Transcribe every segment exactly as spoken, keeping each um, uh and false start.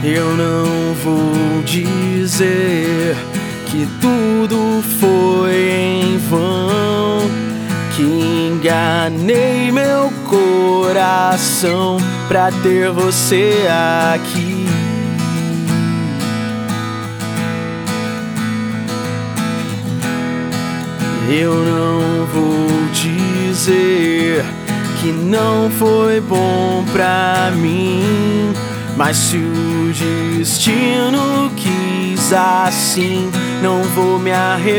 Eu não vou dizer que tudo foi em vão, que enganei meu coração pra ter você aqui. Eu não vou dizer que não foi bom pra mim, mas se o destino quis assim, não vou me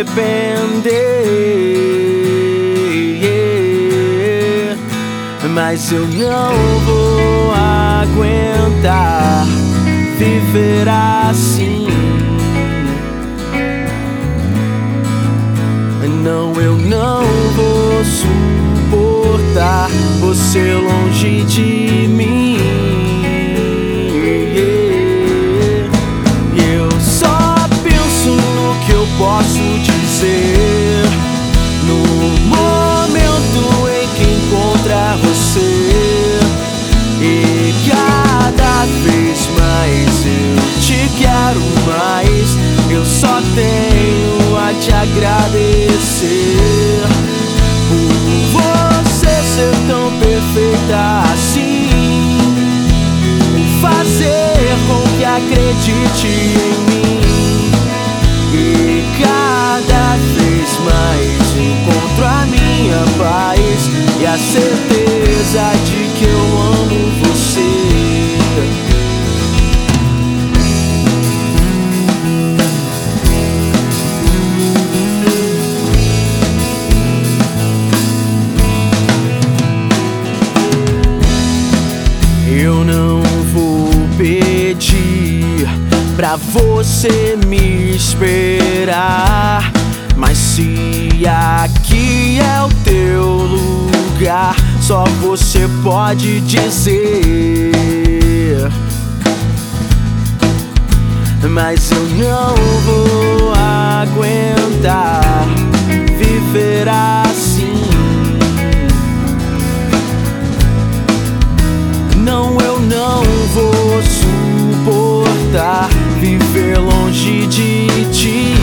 arrepender. Mas eu não vou aguentar viver assim. Não, eu não vou suportar você longe de mim. Eu só penso no que eu posso dizer no momento em que encontrar você. E cada vez mais eu te quero mais. Eu só tenho a te agradecer por você ser tão perfeita assim, por fazer com que acredite em mim. E cada vez mais encontro a minha paz e a certeza de que eu amo você. Eu não vou pedir pra você me esperar, mas se aqui é o teu lugar, só você pode dizer. Mas eu não vou aguentar viver assim. Não, eu não vou suportar viver longe de ti.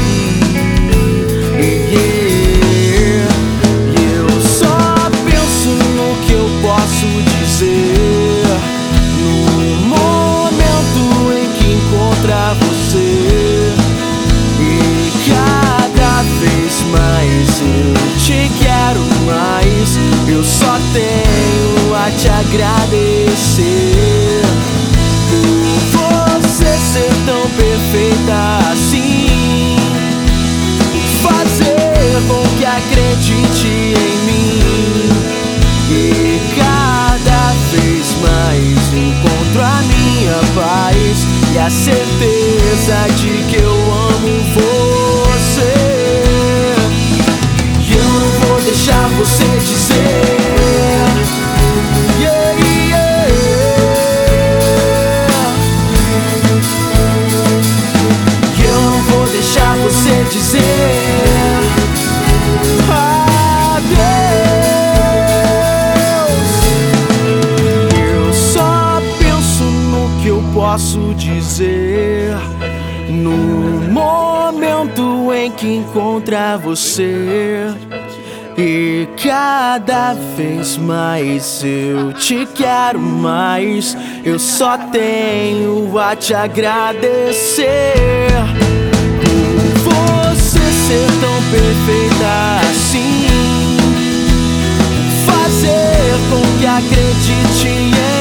E eu só penso no que eu posso dizer no momento em que encontrar você. E cada vez mais eu te quero mais. Eu só tenho a te agradecer por você ser tão perfeita assim, fazer com que acredite em mim. E cada vez mais encontro a minha paz e a certeza de que eu amo você. E eu não vou deixar você dizer. Você dizer adeus. Eu só penso no que eu posso dizer no momento em que encontrar você. E cada vez mais eu te quero mais. Eu só tenho a te agradecer ser tão perfeita assim, fazer com que acredite em